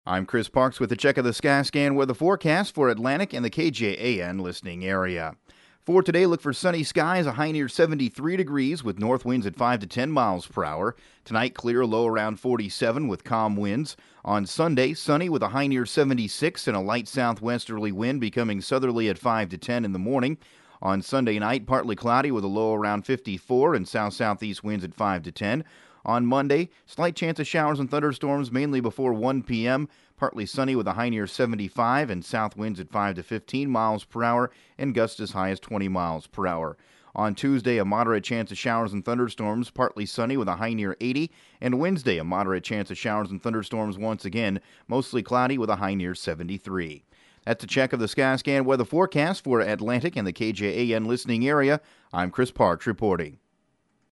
I'm Chris Parks with a check of the Skyscan weather forecast for Atlantic and the KJAN listening area. For today, look for sunny skies, a high near 73 degrees with north winds at 5 to 10 miles per hour. Tonight, clear, low around 47 with calm winds. On Sunday, sunny with a high near 76 and a light southwesterly wind becoming southerly at 5 to 10 in the morning. On Sunday night, partly cloudy with a low around 54 and south-southeast winds at 5 to 10. On Monday, slight chance of showers and thunderstorms mainly before 1 p.m. Partly sunny with a high near 75 and south winds at 5 to 15 miles per hour and gusts as high as 20 miles per hour. On Tuesday, a moderate chance of showers and thunderstorms, partly sunny with a high near 80. And Wednesday, a moderate chance of showers and thunderstorms once again, mostly cloudy with a high near 73. That's a check of the Skyscan weather forecast for Atlantic and the KJAN listening area. I'm Chris Parks reporting.